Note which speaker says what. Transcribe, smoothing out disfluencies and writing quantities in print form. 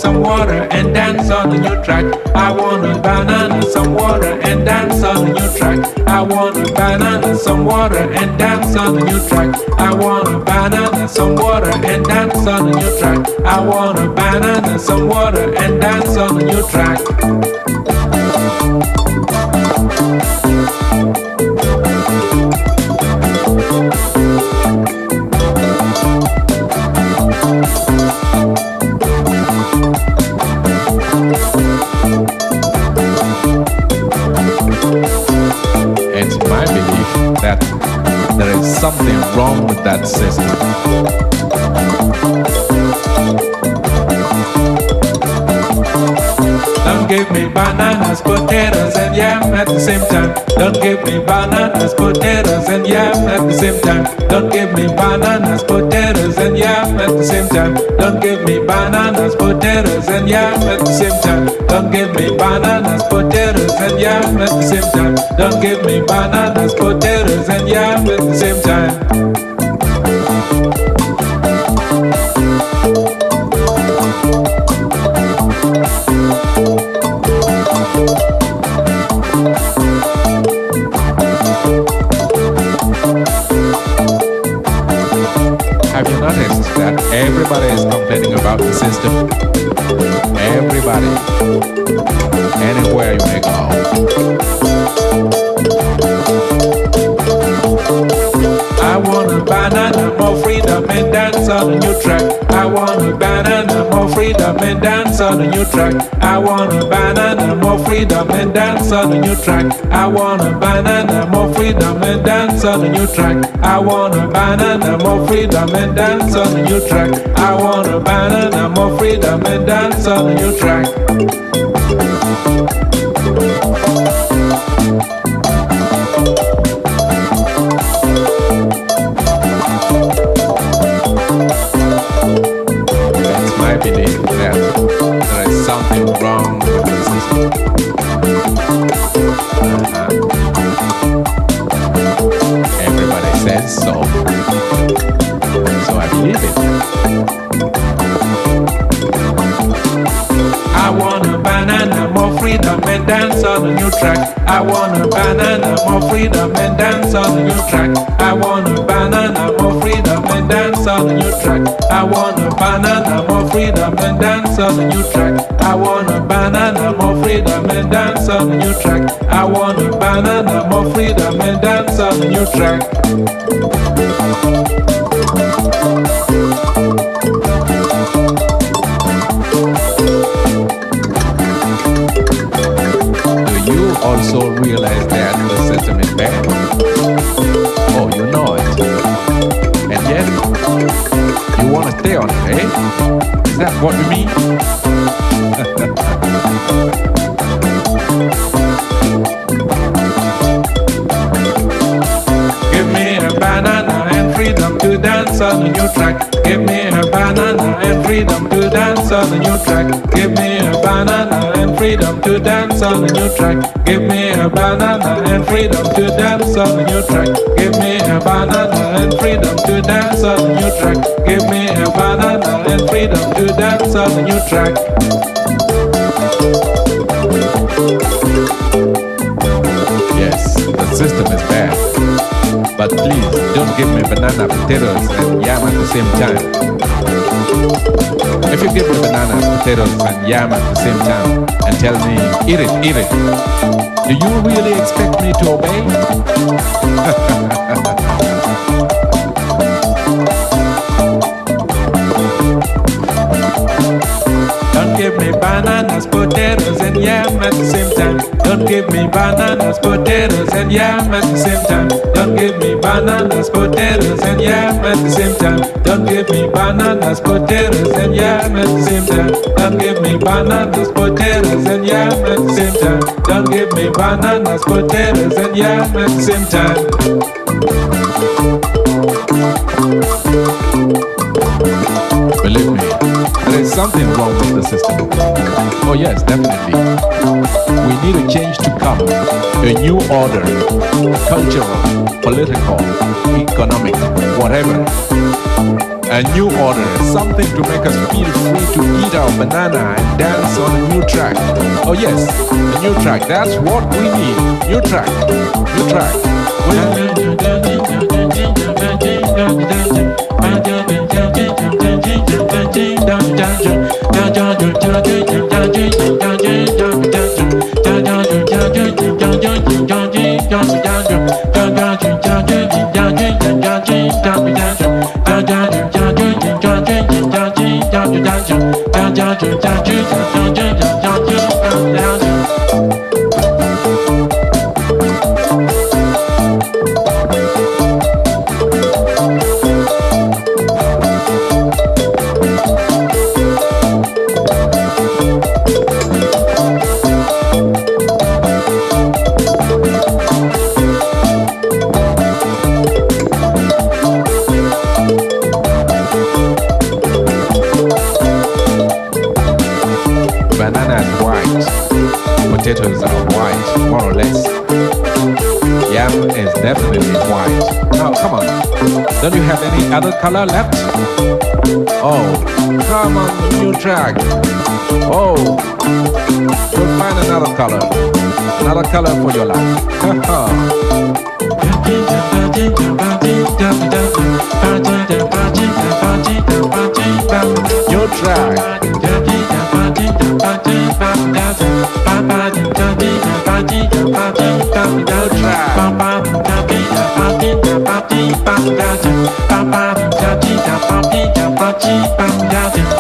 Speaker 1: some water, and dance on the new track. I want a banana, some water, and dance on the new track. I want a banana, some water, and dance on the new track. I want a banana, some water, and dance on the new track. I want a banana, some water, and dance on the new track. It's my belief that there is something wrong with that system. Don't give me bananas, potatoes, and yam at the same time. Don't give me bananas, potatoes, and yam at the same time. Don't give me bananas, potatoes, and yam at the same time. Don't give me bananas, potatoes, and yam at the same time. Don't give me bananas, potatoes, and yam at the same time. Don't give me bananas, potatoes, and yam at the same time. Have you noticed that everybody is complaining about the system? Everybody. Anywhere you may go. I want a banana, more freedom, and dance on the new track. I want a banana, more freedom, and dance on the new track. I want a banana, more freedom, and dance on the new track. I want a banana, more freedom, and dance on the new track. I want a banana, more freedom, and dance on the new track. I want a banana, more freedom, and dance on the new track. It's my belief that there is something wrong with the system. Everybody says so. So I believe it. I want a banana, more freedom, and dance on the new track. I want a banana, more freedom, and dance on the new track. I want a banana, more freedom, and dance on the new track. I want a banana, more freedom, and dance on the new track. I want a banana, more freedom, and dance on the new track. I want a banana, more freedom, and dance on the new track. Do you also realize that the system is bad? Oh, you know it. And yet, you want to stay on it, eh? Is that what you mean? Give me a banana and freedom to dance on the new track. Give me a banana and freedom to dance on the new track. Give me a banana and freedom to dance on the new track. Give me a banana and freedom to dance on the new track. Give me a banana and freedom to dance on the new track. Give me a banana and freedom to dance on the new track. Yes, the system is bad. But please, don't give me banana, potatoes, and yam at the same time. If you give me banana, potatoes, and yam at the same time, and tell me, eat it, do you really expect me to obey? Don't give me bananas, potatoes, and yam at the same time. Don't give me bananas, potatoes, and yam at the same time. Don't give me bananas, potatoes, and yam at the same time. Don't give me bananas, potatoes, and yam at the same time. Don't give me bananas, potatoes, and yam at the same time. Don't give me bananas, potatoes, and yam at the same time. Believe me, there is something wrong with the system. Oh yes, definitely. We need a change to come. A new order. Cultural, political, economic, whatever. A new order, something to make us feel free to eat our banana and dance on a new track. Oh yes, a new track, that's what we need. New track, new track. Banana is white, potatoes are white, more or less. Yam is definitely white. Now, come on. Don't you have any other color left? Oh, come on, new track. Oh, you'll find another color. Another color for your life. New track. New track.